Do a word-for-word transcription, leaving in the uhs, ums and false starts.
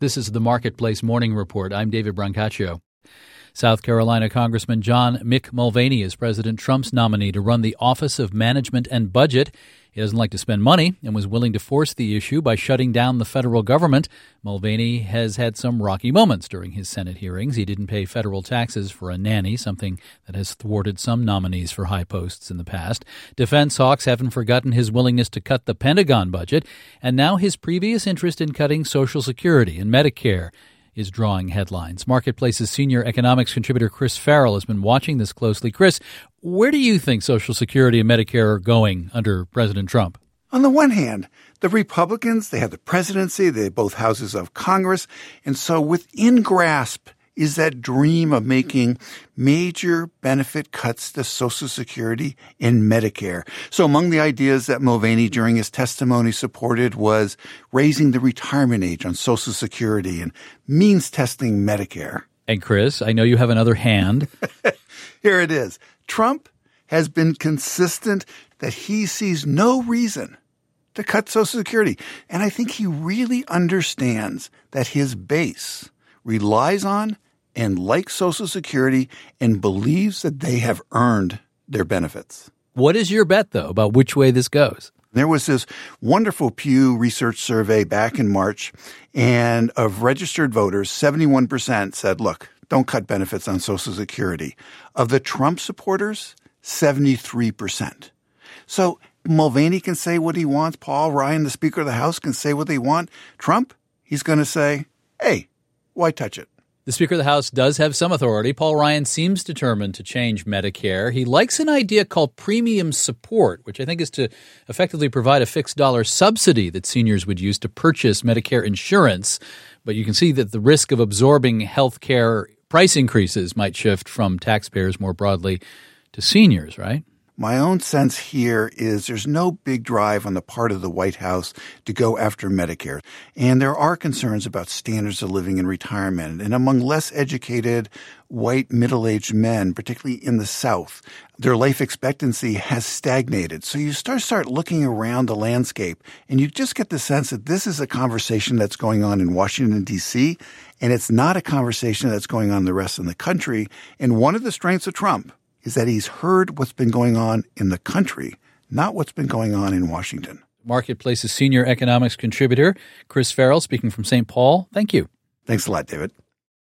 This is the Marketplace Morning Report. I'm David Brancaccio. South Carolina Congressman John Mick Mulvaney is President Trump's nominee to run the Office of Management and Budget. He doesn't like to spend money and was willing to force the issue by shutting down the federal government. Mulvaney has had some rocky moments during his Senate hearings. He didn't pay federal taxes for a nanny, something that has thwarted some nominees for high posts in the past. Defense hawks haven't forgotten his willingness to cut the Pentagon budget, and now his previous interest in cutting Social Security and Medicare is drawing headlines. Marketplace's senior economics contributor Chris Farrell has been watching this closely. Chris, where do you think Social Security and Medicare are going under President Trump? On the one hand, the Republicans, they have the presidency, they have both houses of Congress, and so within grasp is that dream of making major benefit cuts to Social Security and Medicare. So among the ideas that Mulvaney during his testimony supported was raising the retirement age on Social Security and means testing Medicare. And Chris, I know you have another hand. Here it is. Trump has been consistent that he sees no reason to cut Social Security. And I think he really understands that his base relies on and likes Social Security and believes that they have earned their benefits. What is your bet, though, about which way this goes? There was this wonderful Pew Research survey back in March, and of registered voters, seventy-one percent said, look, don't cut benefits on Social Security. Of the Trump supporters, seventy-three percent. So Mulvaney can say what he wants. Paul Ryan, the Speaker of the House, can say what they want. Trump, he's going to say, hey, why touch it? The Speaker of the House does have some authority. Paul Ryan seems determined to change Medicare. He likes an idea called premium support, which I think is to effectively provide a fixed dollar subsidy that seniors would use to purchase Medicare insurance. But you can see that the risk of absorbing health care price increases might shift from taxpayers more broadly to seniors, right? My own sense here is there's no big drive on the part of the White House to go after Medicare. And there are concerns about standards of living in retirement. And among less educated white middle-aged men, particularly in the South, their life expectancy has stagnated. So you start start looking around the landscape, and you just get the sense that this is a conversation that's going on in Washington, D C, and it's not a conversation that's going on in the rest of the country. And one of the strengths of Trump is that he's heard what's been going on in the country, not what's been going on in Washington. Marketplace's senior economics contributor, Chris Farrell, speaking from Saint Paul. Thank you. Thanks a lot, David.